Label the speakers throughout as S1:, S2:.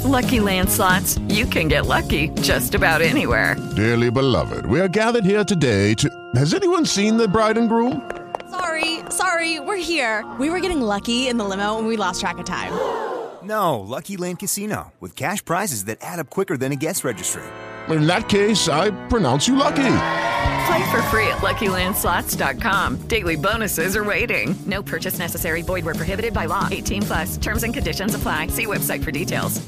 S1: Lucky Land Slots, you can get lucky just about anywhere.
S2: Dearly beloved, we are gathered here today to... Has anyone seen the bride and groom?
S3: Sorry, we're here. We were getting lucky in the limo and we lost track of time.
S4: No, Lucky Land Casino, with cash prizes that add up quicker than a guest registry.
S2: In that case, I pronounce you lucky.
S1: Play for free at LuckyLandSlots.com. Daily bonuses are waiting. No purchase necessary. Void where prohibited by law. 18+. Terms and conditions apply. See website for details.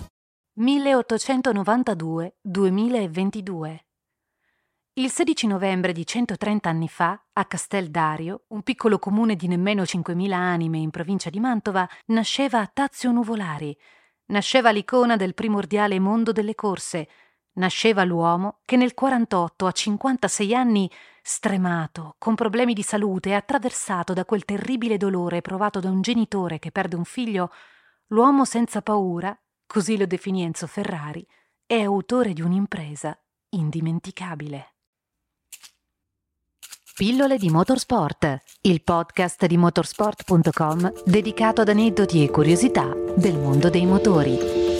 S5: 1892-2022. Il 16 novembre di 130 anni fa, a Casteldario, un piccolo comune di nemmeno 5.000 anime in provincia di Mantova, nasceva Tazio Nuvolari. Nasceva l'icona del primordiale mondo delle corse. Nasceva l'uomo che nel 48, a 56 anni, stremato, con problemi di salute e attraversato da quel terribile dolore provato da un genitore che perde un figlio, l'uomo senza paura, così lo definì Enzo Ferrari, è autore di un'impresa indimenticabile. Pillole di Motorsport, il podcast di motorsport.com dedicato ad aneddoti e curiosità del mondo dei motori.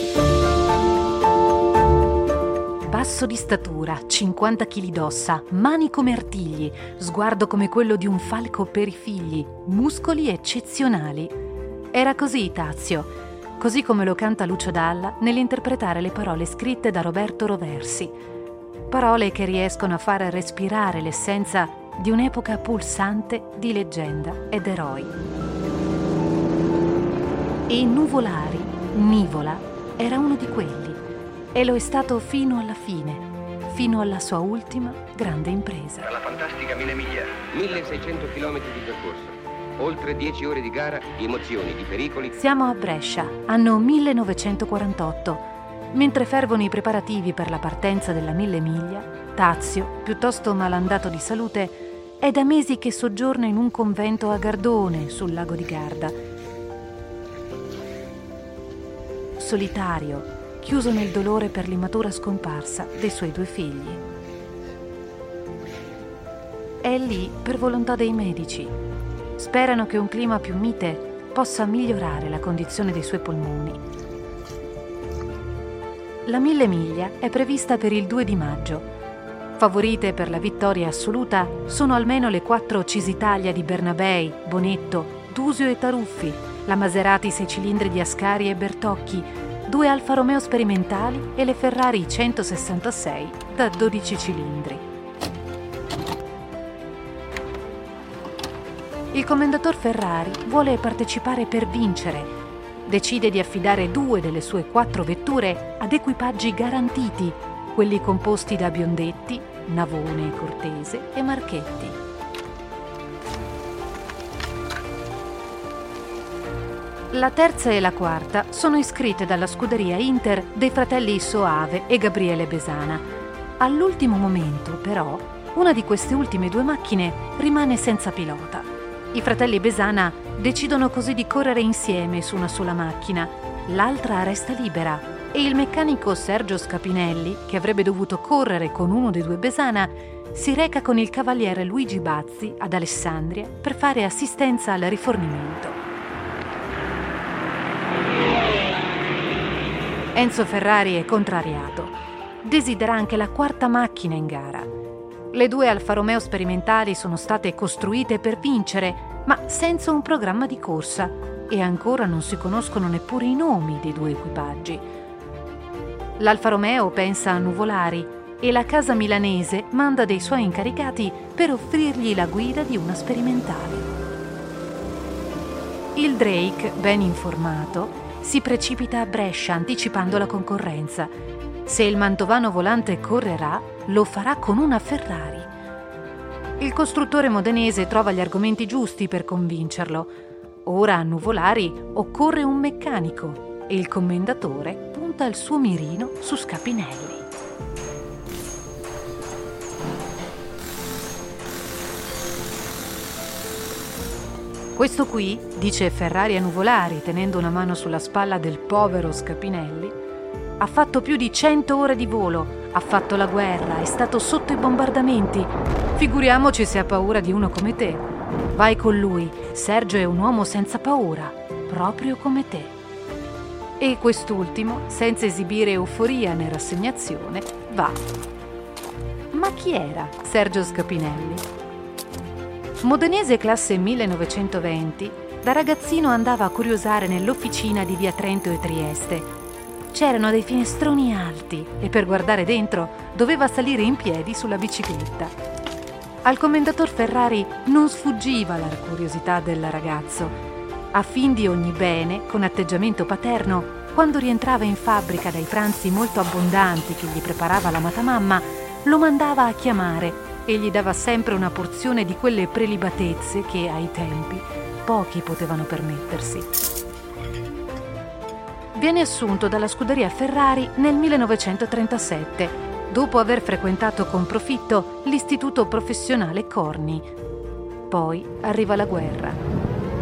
S5: Basso di statura, 50 kg d'ossa, mani come artigli, sguardo come quello di un falco per i figli, muscoli eccezionali. Era così Tazio, così come lo canta Lucio Dalla nell'interpretare le parole scritte da Roberto Roversi. Parole che riescono a far respirare l'essenza di un'epoca pulsante di leggenda ed eroi. E Nuvolari, Nivola, era uno di quelli. E lo è stato fino alla fine, fino alla sua ultima grande impresa.
S6: La fantastica 1000 miglia, 1600 km di percorso, oltre 10 ore di gara, di emozioni, di pericoli.
S5: Siamo a Brescia, anno 1948. Mentre fervono i preparativi per la partenza della 1000 miglia, Tazio, piuttosto malandato di salute, è da mesi che soggiorna in un convento a Gardone, sul lago di Garda. Solitario, chiuso nel dolore per l'immatura scomparsa dei suoi 2 figli. È lì per volontà dei medici. Sperano che un clima più mite possa migliorare la condizione dei suoi polmoni. La 1000 miglia è prevista per il 2 di maggio. Favorite per la vittoria assoluta sono almeno le 4 Cisitalia di Bernabei, Bonetto, Dusio e Taruffi, la Maserati 6 cilindri di Ascari e Bertocchi, 2 Alfa Romeo sperimentali e le Ferrari 166 da 12 cilindri. Il commendator Ferrari vuole partecipare per vincere. Decide di affidare 2 delle sue 4 vetture ad equipaggi garantiti, quelli composti da Biondetti, Navone, Cortese e Marchetti. La terza e la quarta sono iscritte dalla scuderia Inter dei fratelli Soave e Gabriele Besana. All'ultimo momento, però, una di queste ultime 2 macchine rimane senza pilota. I fratelli Besana decidono così di correre insieme su una sola macchina, l'altra resta libera e il meccanico Sergio Scapinelli, che avrebbe dovuto correre con uno dei 2 Besana, si reca con il cavaliere Luigi Bazzi ad Alessandria per fare assistenza al rifornimento. Enzo Ferrari è contrariato. Desidera anche la 4ª macchina in gara. Le 2 Alfa Romeo sperimentali sono state costruite per vincere, ma senza un programma di corsa, e ancora non si conoscono neppure i nomi dei 2 equipaggi. L'Alfa Romeo pensa a Nuvolari e la casa milanese manda dei suoi incaricati per offrirgli la guida di una sperimentale. Il Drake, ben informato, si precipita a Brescia anticipando la concorrenza. Se il mantovano volante correrà, lo farà con una Ferrari. Il costruttore modenese trova gli argomenti giusti per convincerlo. Ora a Nuvolari occorre un meccanico e il commendatore punta il suo mirino su Scapinelli. Questo qui, dice Ferrari a Nuvolari tenendo una mano sulla spalla del povero Scapinelli, ha fatto più di 100 ore di volo, ha fatto la guerra, è stato sotto i bombardamenti. Figuriamoci se ha paura di uno come te. Vai con lui, Sergio è un uomo senza paura, proprio come te. e quest'ultimo, senza esibire euforia né rassegnazione, va. Ma chi era Sergio Scapinelli? Modenese classe 1920, da ragazzino andava a curiosare nell'officina di via Trento e Trieste. C'erano dei finestroni alti e per guardare dentro doveva salire in piedi sulla bicicletta. Al commendator Ferrari non sfuggiva la curiosità del ragazzo. A fin di ogni bene, con atteggiamento paterno, quando rientrava in fabbrica dai pranzi molto abbondanti che gli preparava l'amata mamma, lo mandava a chiamare e gli dava sempre una porzione di quelle prelibatezze che, ai tempi, pochi potevano permettersi. Viene assunto dalla scuderia Ferrari nel 1937, dopo aver frequentato con profitto l'istituto professionale Corni. Poi arriva la guerra.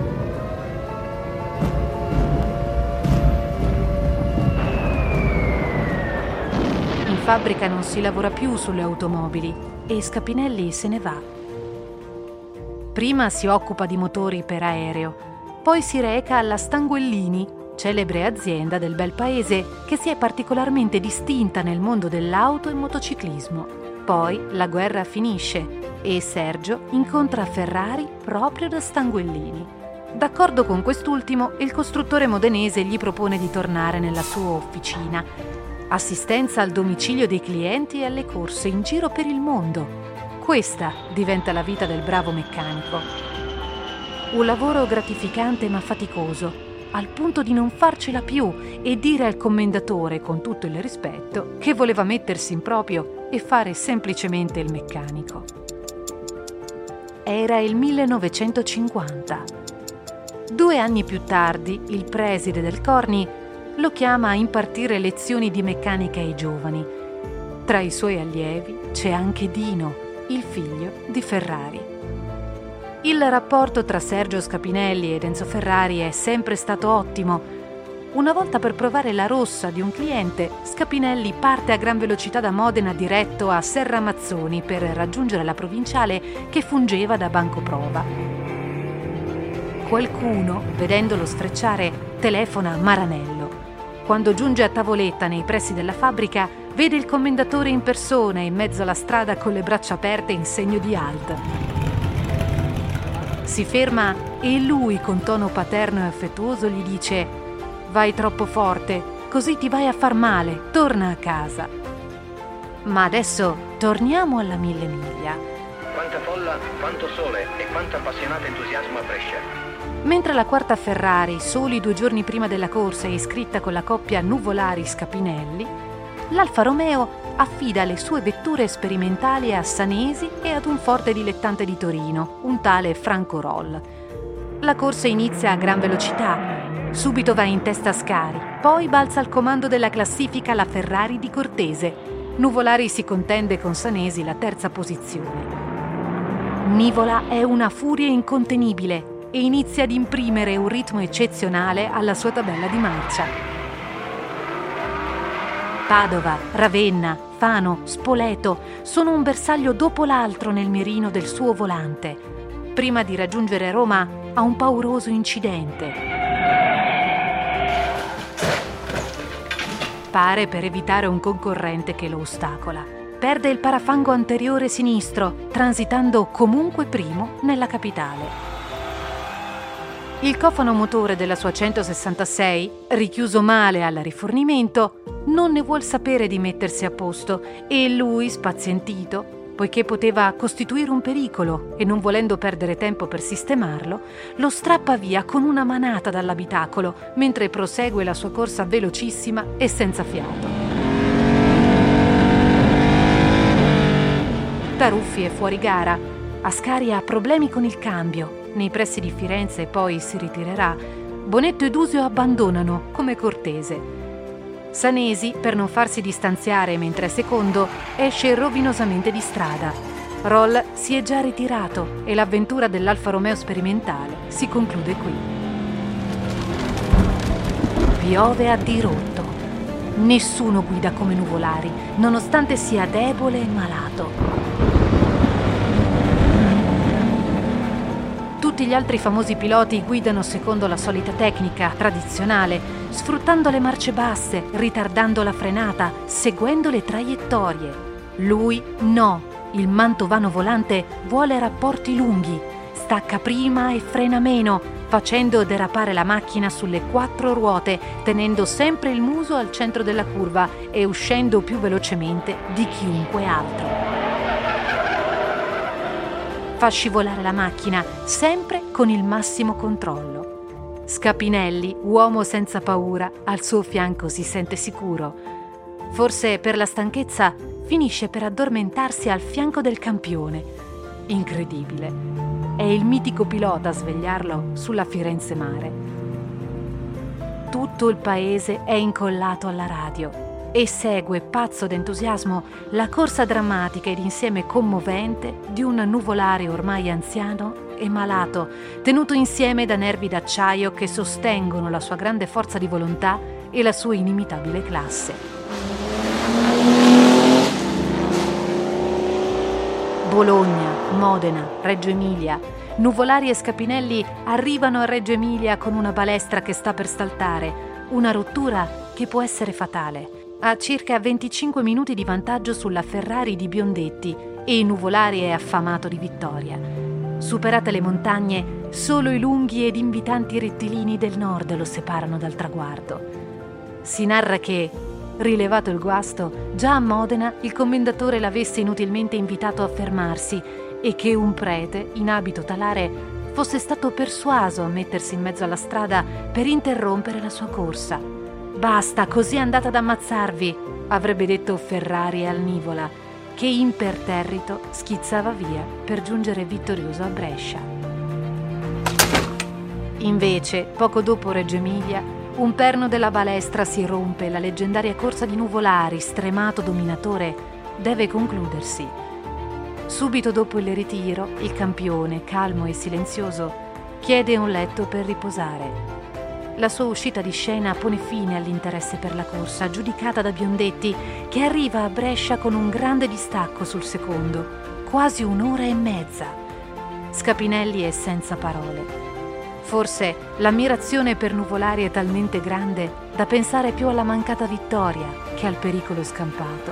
S5: In fabbrica non si lavora più sulle automobili e Scapinelli se ne va. Prima si occupa di motori per aereo, poi si reca alla Stanguellini, celebre azienda del bel paese che si è particolarmente distinta nel mondo dell'auto e motociclismo. Poi la guerra finisce e Sergio incontra Ferrari proprio da Stanguellini. D'accordo con quest'ultimo, il costruttore modenese gli propone di tornare nella sua officina. Assistenza al domicilio dei clienti e alle corse in giro per il mondo. Questa diventa la vita del bravo meccanico. Un lavoro gratificante ma faticoso, al punto di non farcela più e dire al commendatore, con tutto il rispetto, che voleva mettersi in proprio e fare semplicemente il meccanico. Era il 1950. 2 anni più tardi, il preside del Corni lo chiama a impartire lezioni di meccanica ai giovani. Tra i suoi allievi c'è anche Dino, il figlio di Ferrari. Il rapporto tra Sergio Scapinelli ed Enzo Ferrari è sempre stato ottimo. Una volta, per provare la rossa di un cliente, Scapinelli parte a gran velocità da Modena diretto a Serramazzoni per raggiungere la provinciale che fungeva da banco prova. Qualcuno, vedendolo sfrecciare, telefona a Maranello. Quando giunge a tavoletta nei pressi della fabbrica, vede il commendatore in persona in mezzo alla strada con le braccia aperte in segno di halt. Si ferma e lui, con tono paterno e affettuoso, gli dice: «Vai troppo forte, così ti vai a far male, torna a casa». Ma adesso torniamo alla 1000 miglia.
S7: Quanta folla, quanto sole e quanto appassionato entusiasmo a Brescia.
S5: Mentre la quarta Ferrari, soli 2 giorni prima della corsa, è iscritta con la coppia Nuvolari-Scapinelli, l'Alfa Romeo affida le sue vetture sperimentali a Sanesi e ad un forte dilettante di Torino, un tale Franco Roll. La corsa inizia a gran velocità, subito va in testa Scari, poi balza al comando della classifica la Ferrari di Cortese. Nuvolari si contende con Sanesi la terza posizione. Nivola è una furia incontenibile e inizia ad imprimere un ritmo eccezionale alla sua tabella di marcia. Padova, Ravenna, Fano, Spoleto sono un bersaglio dopo l'altro nel mirino del suo volante. Prima di raggiungere Roma ha un pauroso incidente. Pare per evitare un concorrente che lo ostacola. Perde il parafango anteriore sinistro, transitando comunque primo nella capitale. Il cofano motore della sua 166, richiuso male al rifornimento, non ne vuol sapere di mettersi a posto e lui, spazientito, poiché poteva costituire un pericolo e non volendo perdere tempo per sistemarlo, lo strappa via con una manata dall'abitacolo mentre prosegue la sua corsa velocissima e senza fiato. Taruffi è fuori gara. Ascari ha problemi con il cambio. Nei pressi di Firenze poi si ritirerà. Bonetto ed Usio abbandonano, come Cortese. Sanesi, per non farsi distanziare mentre è secondo, esce rovinosamente di strada. Roll si è già ritirato e l'avventura dell'Alfa Romeo sperimentale si conclude qui. Piove a dirotto. Nessuno guida come Nuvolari, nonostante sia debole e malato. Tutti gli altri famosi piloti guidano secondo la solita tecnica tradizionale, sfruttando le marce basse, ritardando la frenata, seguendo le traiettorie. Lui no, il mantovano volante vuole rapporti lunghi, stacca prima e frena meno, facendo derapare la macchina sulle 4 ruote, tenendo sempre il muso al centro della curva e uscendo più velocemente di chiunque altro. Fa scivolare la macchina, sempre con il massimo controllo. Scapinelli, uomo senza paura, al suo fianco si sente sicuro. Forse per la stanchezza finisce per addormentarsi al fianco del campione. Incredibile. È il mitico pilota a svegliarlo sulla Firenze Mare. Tutto il paese è incollato alla radio e segue, pazzo d'entusiasmo, la corsa drammatica ed insieme commovente di un nuvolare ormai anziano e malato, tenuto insieme da nervi d'acciaio che sostengono la sua grande forza di volontà e la sua inimitabile classe. Bologna, Modena, Reggio Emilia. Nuvolari e Scapinelli arrivano a Reggio Emilia con una balestra che sta per saltare, una rottura che può essere fatale. Ha circa 25 minuti di vantaggio sulla Ferrari di Biondetti e Nuvolari è affamato di vittoria. Superate le montagne, solo i lunghi ed invitanti rettilini del nord lo separano dal traguardo. Si narra che, rilevato il guasto, già a Modena il commendatore l'avesse inutilmente invitato a fermarsi e che un prete in abito talare fosse stato persuaso a mettersi in mezzo alla strada per interrompere la sua corsa. «Basta, così andate ad ammazzarvi», avrebbe detto Ferrari al Nivola, che imperterrito schizzava via per giungere vittorioso a Brescia. Invece, poco dopo Reggio Emilia, un perno della balestra si rompe e la leggendaria corsa di Nuvolari, stremato dominatore, deve concludersi. Subito dopo il ritiro, il campione, calmo e silenzioso, chiede un letto per riposare. La sua uscita di scena pone fine all'interesse per la corsa, giudicata da Biondetti, che arriva a Brescia con un grande distacco sul secondo, quasi 1 ora e mezza. Scapinelli è senza parole. Forse l'ammirazione per Nuvolari è talmente grande da pensare più alla mancata vittoria che al pericolo scampato.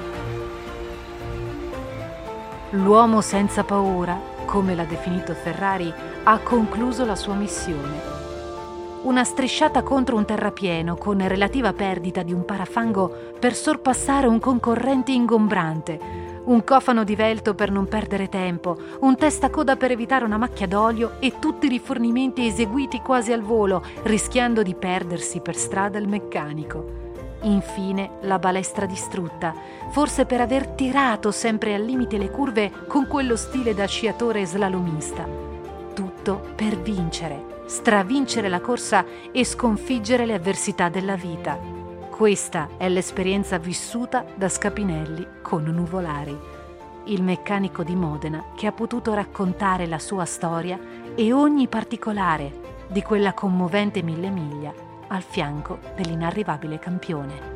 S5: L'uomo senza paura, come l'ha definito Ferrari, ha concluso la sua missione. Una strisciata contro un terrapieno con relativa perdita di un parafango per sorpassare un concorrente ingombrante, un cofano divelto per non perdere tempo, un testacoda per evitare una macchia d'olio e tutti i rifornimenti eseguiti quasi al volo, rischiando di perdersi per strada il meccanico. Infine la balestra distrutta, forse per aver tirato sempre al limite le curve con quello stile da sciatore slalomista. Tutto per vincere, stravincere la corsa e sconfiggere le avversità della vita. Questa è l'esperienza vissuta da Scapinelli con Nuvolari, il meccanico di Modena che ha potuto raccontare la sua storia e ogni particolare di quella commovente 1000 miglia al fianco dell'inarrivabile campione.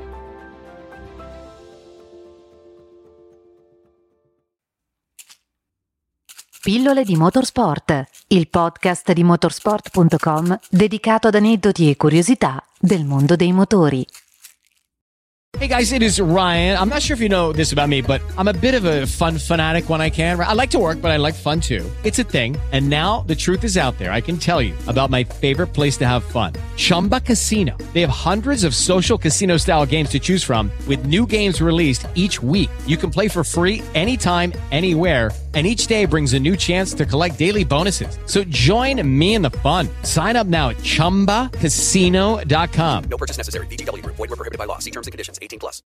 S5: Pillole di Motorsport, il podcast di motorsport.com dedicato ad aneddoti e curiosità del mondo dei motori.
S8: Hey guys, it is Ryan. I'm not sure if you know this about me, but I'm a bit of a fun fanatic when I can. I like to work, but I like fun too. It's a thing. And now the truth is out there. I can tell you about my favorite place to have fun. Chumba Casino. They have hundreds of social casino style games to choose from with new games released each week. You can play for free anytime, anywhere. And each day brings a new chance to collect daily bonuses. So join me in the fun. Sign up now at ChumbaCasino.com.
S9: No purchase necessary. VGW Group. Void where prohibited by law. See terms and conditions. 18+.